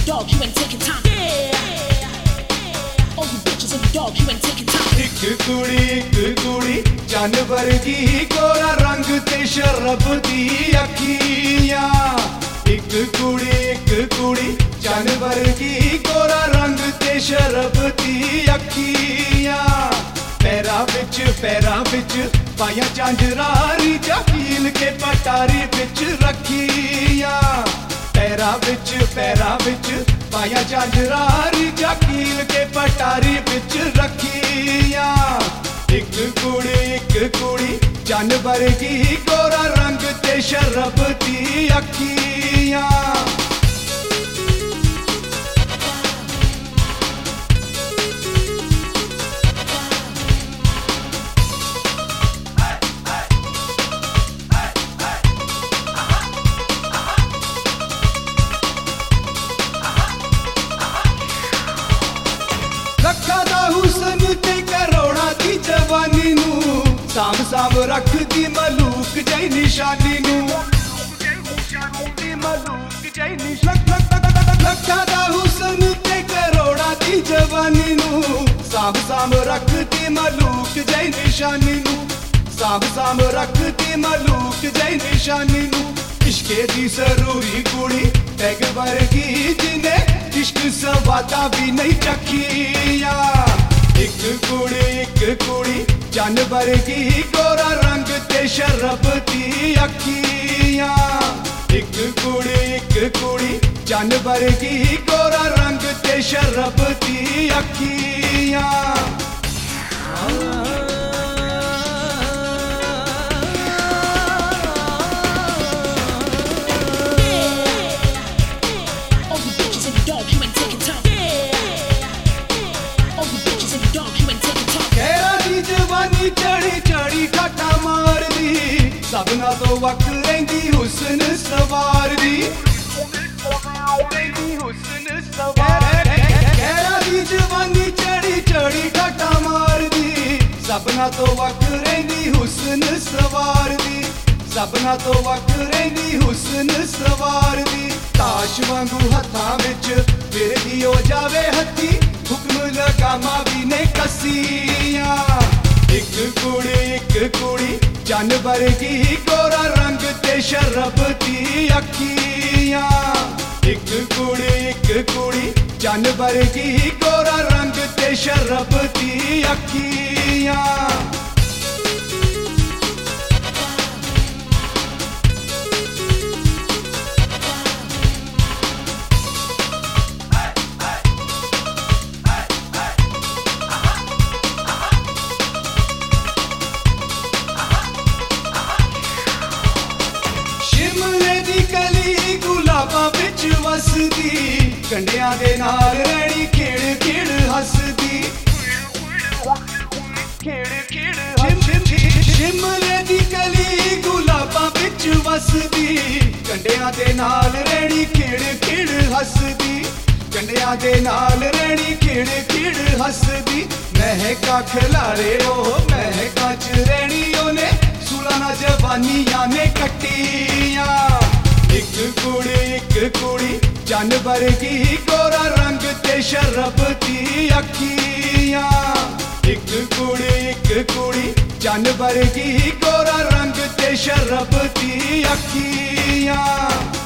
dog, you ain't taking time. All you bitches in the dog, you ain't taking time. एक कुड़ी जानवर की गोरा रंग ते शरब दी अखियां। एक कुड़ी जानवर की गोरा रंग ते शरब दी अखियां। पैरा बिच पाया झांझरारी हील के पटारी बिच रखियां। पैरा बिच पाया झांझरारी हील के पटारी बिच रखियां। एक कुड़ी जानवर की गोरा रंग ते शरब दी अखियां। रखा दा हुसन ते करोड़ा दी जवानी नू, साम रख दी मलूक जई निशानी नू। रखा दा हुसन ते करोड़ा दी जवानी नू, साम रख दी मलूक जई निशानी नू। साम रख दी मलूक जई निशानी नू। इश्के दी जरूरी कुड़ी टैग वर्गी जिने इश्क सवादा भी नहीं चखिया। एक कुड़ी जानवर की गोरा रंग ते शरब दी अखियां। एक कुड़ी जानवर की गोरा रंग ते शरब दी अखियां। चढ़ी घाटा मार दी, सबना तो वक्त रही हुसन सवार दी। दी जवानी चढ़ी घाटा मार दी, सबना तो वक्त रही हुसन सवार दी। सबना तो वक्त रही हुसन सवार दी। ताश वांगू हथा विच फिर दी हो जावे हथी, हुक्म लगामा भी ने कसिया। एक कुड़ी जानवर की गोरा रंग ते शरब दी अखियां। एक कुड़ी जानवर की गोरा रंग ते शरब दी अखियां। वसदी कंडियां दे नाल रैणी खेड़ हसदी। शिमले दी कली गुलाबां बिच वसदी, कंडियां दे नाल रैणी खेड़ हसदी। कंडियां दे नाल रैणी खेड़ हसदी। महका खिलारे महका च रैणी ओने, सुलाना जवानियां ने कट्टियां। एक कुड़ी जानवर की गोरा रंग ते शरब दी अखियां। एक कुड़ी जानवर की गोरा रंग ते शरब दी अखियां।